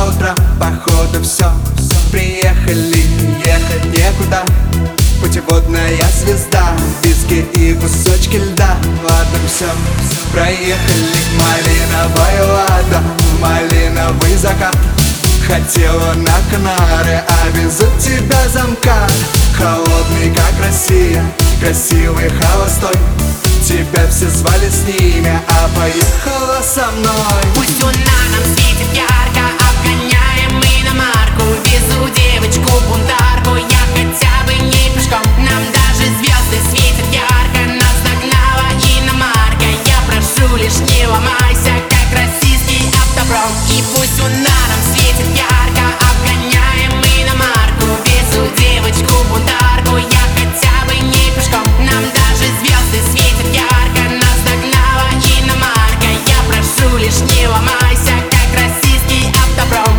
утро, походу все. Приехали, ехать некуда. Путеводная звезда, виски и кусочки льда. Ладно, все, проехали. Малиновая лада, малиновый закат. Хотела на Канары, а везут тебя замкат. Холодный, как Россия, красивый, холостой. Тебя все звали с ними, а поехала со мной. Пусть луна нам светит ярко, обгоняем иномарку. Везу девочку-бунтарку, я хотя бы не пешком. Нам даже звезды светят ярко, нас догнала иномарка. Я прошу, лишь не ломайся, как российский автопром. И пусть луна нам светит ярко, обгоняем иномарку. Везу девочку-бунтарку, я хотя бы не пешком. Нам даже звезды светят ярко, нас догнала иномарка. Я прошу, лишь не ломайся, как российский автопром.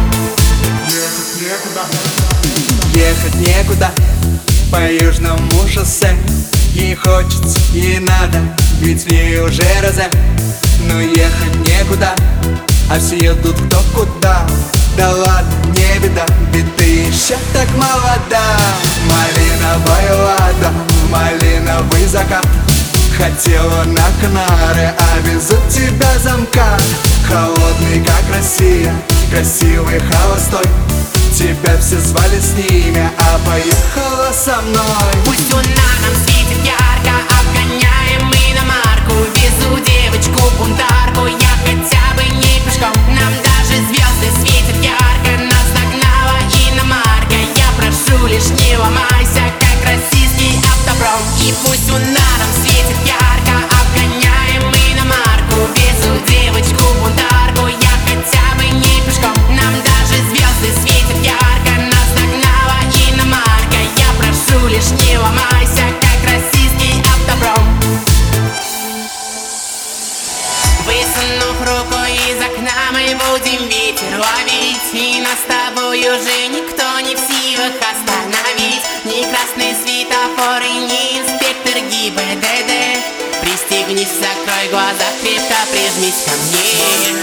Ехать некуда по южному шоссе. Ей хочется, ей надо, ведь в ней уже розе. Но ехать некуда, а все едут кто куда. Да ладно, не беда, ведь ты еще так молода. Малиновая лада, малиновый закат. Хотела на Канары, а везут тебя замкат. Холодный, как Россия, красивый, холостой. Тебя все звали с ними, а поехала со мной. Пусть луна нам светит ярко, обгоняем иномарку. Везу девочку-бунтарку, я хотя бы не пешком. Нам даже звезды светят ярко, нас догнала иномарка. Я прошу, лишь не ломайся, как российский автопром. И пусть луна нам светит ярко, обгоняем иномарку. Везу девочку-бунтарку, я хотя бы не пешком. Нам даже звезды светят ярко, нас догнала иномарка. Я прошу, лишь не ломайся, как российский автопром. Высунув руку из окна, мы будем ветер ловить. И нас с тобой уже никто не в силах остановить. Ни красный светофор и ни инспектор ГИБДД. Пристегнись, закрой глаза, крепко прижмись ко мне.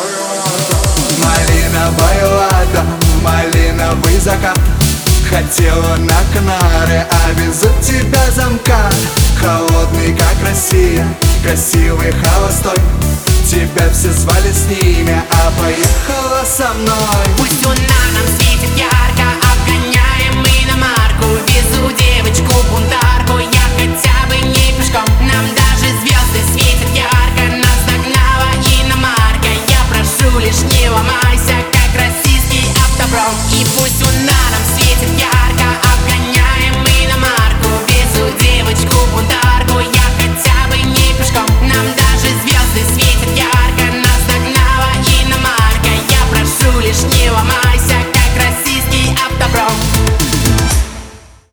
Малиновая лада, малиновый закат. Хотела на Канары, а везут тебя замкат. Холодный, как Россия, красивый, холостой. Тебя все звали с ними, а поехала со мной. Пусть луна нам